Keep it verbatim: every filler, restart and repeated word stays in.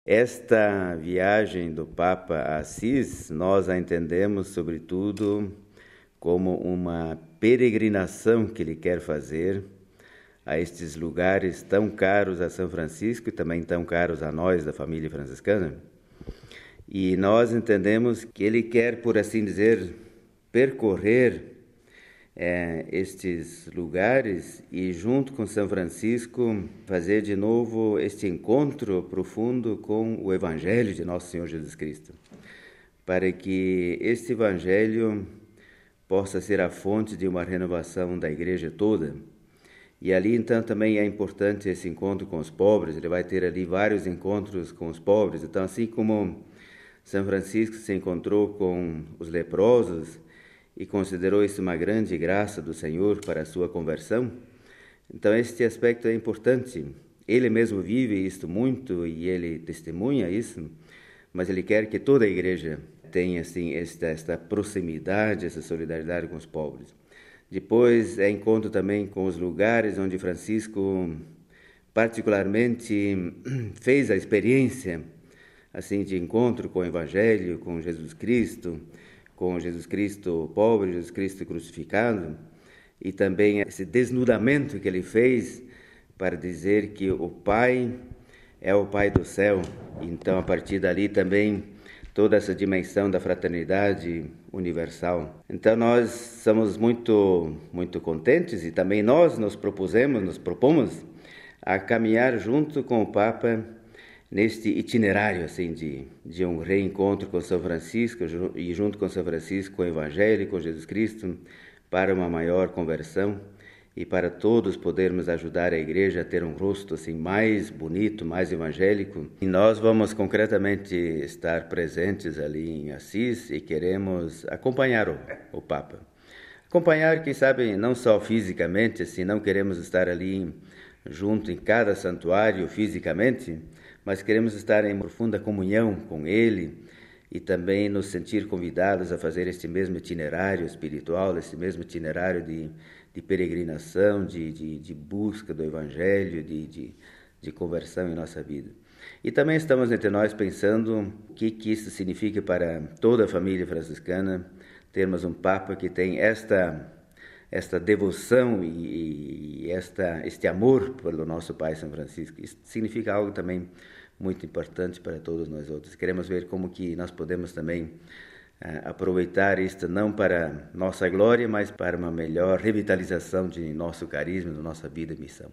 Esta viagem do Papa a Assis, nós a entendemos, sobretudo, como uma peregrinação que ele quer fazer a estes lugares tão caros a São Francisco e também tão caros a nós, da família franciscana. E nós entendemos que ele quer, por assim dizer, percorrer é, estes lugares e, junto com São Francisco, fazer de novo este encontro profundo com o Evangelho de Nosso Senhor Jesus Cristo, para que este Evangelho possa ser a fonte de uma renovação da igreja toda. E ali, então, também é importante esse encontro com os pobres. Ele vai ter ali vários encontros com os pobres. Então, assim como São Francisco se encontrou com os leprosos e considerou isso uma grande graça do Senhor para a sua conversão, então este aspecto é importante. Ele mesmo vive isto muito e ele testemunha isso, mas ele quer que toda a igreja tenha assim, esta, esta proximidade, essa solidariedade com os pobres. Depois é encontro também com os lugares onde Francisco particularmente fez a experiência assim de encontro com o Evangelho, com Jesus Cristo, com Jesus Cristo pobre, Jesus Cristo crucificado, e também esse desnudamento que ele fez para dizer que o Pai é o Pai do céu. Então, a partir dali também toda essa dimensão da fraternidade universal. Então, nós somos muito, muito contentes e também nós nos propusemos, nos propomos a caminhar junto com o Papa neste itinerário assim de, de um reencontro com São Francisco e junto com São Francisco com o Evangelho, com Jesus Cristo, para uma maior conversão e para todos podermos ajudar a igreja a ter um rosto assim mais bonito, mais evangélico. E nós vamos concretamente estar presentes ali em Assis e queremos acompanhar o, o Papa. Acompanhar, quem sabe, não só fisicamente, assim, não queremos estar ali junto em cada santuário fisicamente, mas queremos estar em profunda comunhão com ele e também nos sentir convidados a fazer este mesmo itinerário espiritual, este mesmo itinerário de, de peregrinação, de, de, de busca do Evangelho, de, de, de conversão em nossa vida. E também estamos entre nós pensando o que, que isso significa para toda a família franciscana, termos um Papa que tem esta, esta devoção e, e esta, este amor pelo nosso Pai São Francisco. Isso significa algo também muito importante para todos nós outros. Queremos ver como que nós podemos também uh, aproveitar isto não para nossa glória, mas para uma melhor revitalização de nosso carisma, da nossa vida e missão.